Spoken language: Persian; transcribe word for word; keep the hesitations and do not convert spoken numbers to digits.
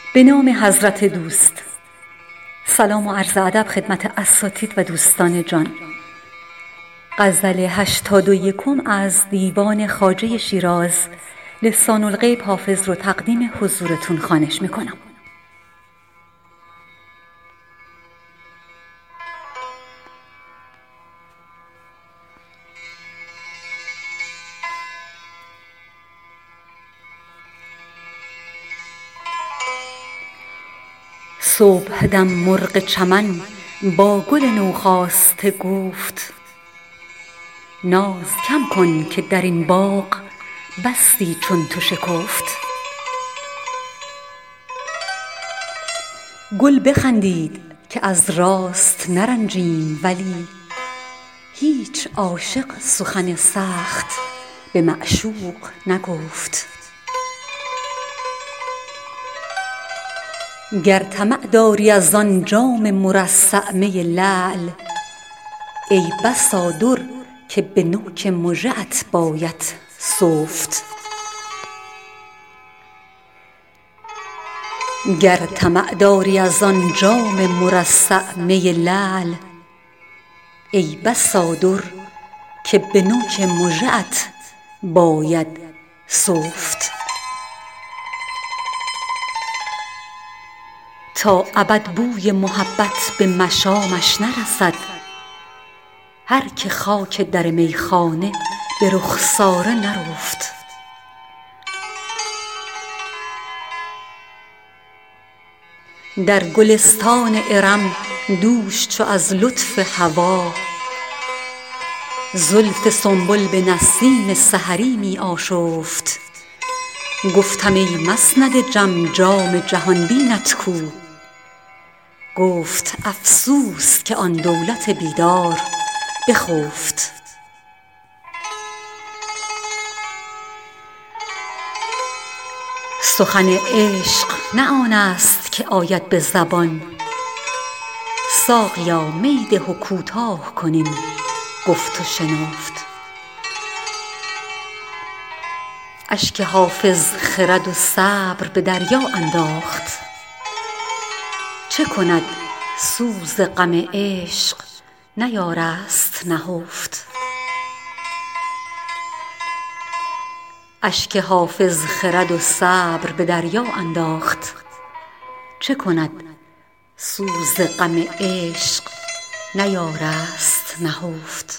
به نام حضرت دوست. سلام و عرض ادب خدمت اساتید و دوستان جان. غزل هشتاد و یکم از دیوان خواجه شیراز لسان الغیب حافظ رو تقدیم حضورتون خوانش میکنم. صبحدم مرغ چمن با گل نوخاسته گفت، ناز کم کن که در این باغ بستی چون تو شکفت. گل بخندید که از راست نرنجیم، ولی هیچ عاشق سخن سخت به معشوق نگفت. گر طمع داری از آن جام مرصع می لعل، ای بسا در که به نوک مژه ات باید سفت. گر طمع داری از آن جام مرصع می لعل، ای بسا در که به نوک مژه ات باید سفت. تا ابد بوی محبت به مشامش نرسد، هر که خاک در میخانه به رخساره نرفت. در گلستان ارم دوش چو از لطف هوا، زلف سنبل به نسیم سحری می آشفت. گفتم ای مسند جم جام جهان بینت کو؟ گفت افسوس که آن دولت بیدار بخفت. سخن عشق نه آن است که آید به زبان، ساقیا می ده و کوتاه کن این گفت و شنفت. اشک حافظ خرد و صبر به دریا انداخت، چه کند سوز غم عشق نیارست نهفت. اشک حافظ خرد و صبر به دریا انداخت، چه کند سوز غم عشق نیارست نهفت.